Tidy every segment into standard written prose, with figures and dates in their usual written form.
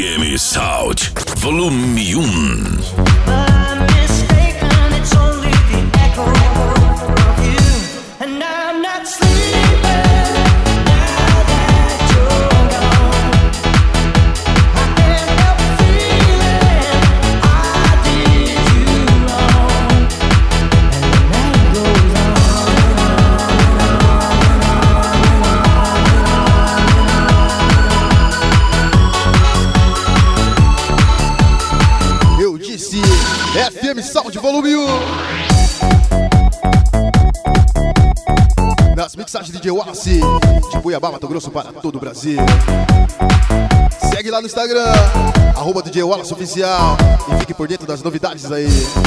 FM Sound, volume 1. FM Sound volume 1. Nas mixagens de DJ Wallace, de Cuiabá, Mato Grosso para todo o Brasil. Segue lá no Instagram, @DJ Wallace Oficial, e fique por dentro das novidades aí.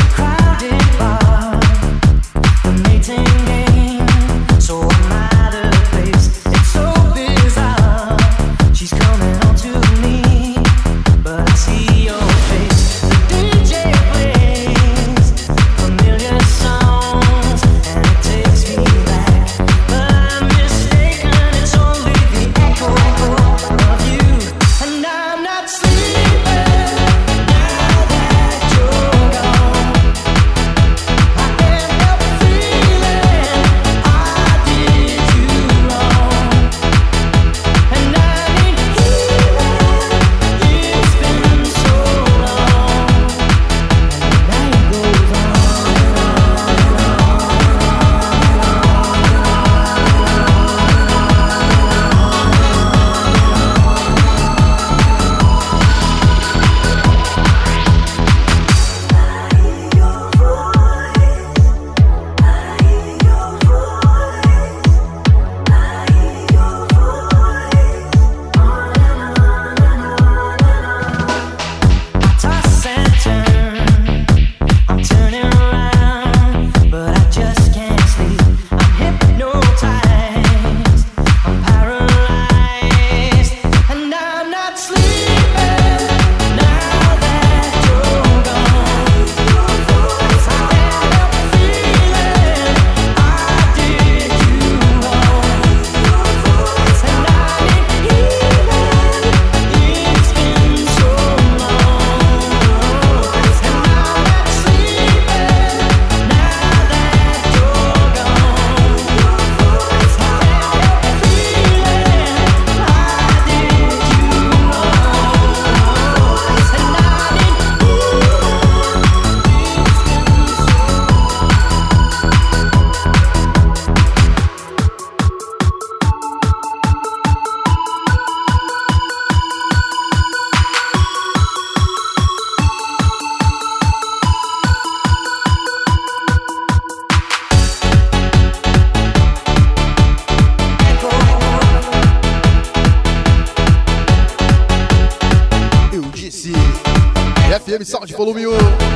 FM Sound volume 1.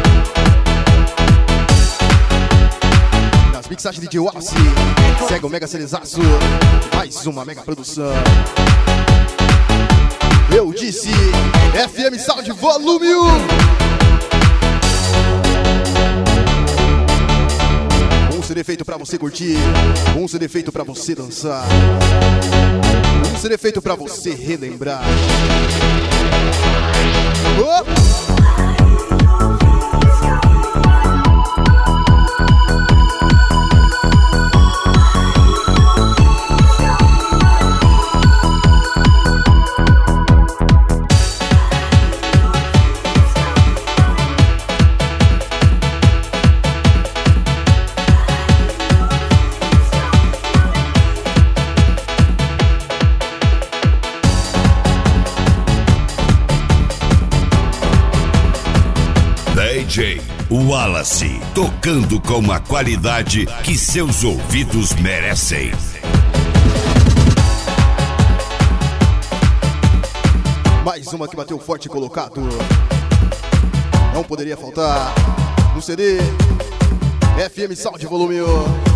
Nas mixagens de DJ Wallace, segue o Mega Celizaço, mais uma mega produção. Eu disse FM Sound volume 1. Um CD feito pra você curtir, um CD feito pra você dançar, um CD feito pra você relembrar. Oh! DJ Wallace, tocando com a qualidade que seus ouvidos merecem. Mais uma que bateu forte colocado. Não poderia faltar no CD FM Sound volume 1.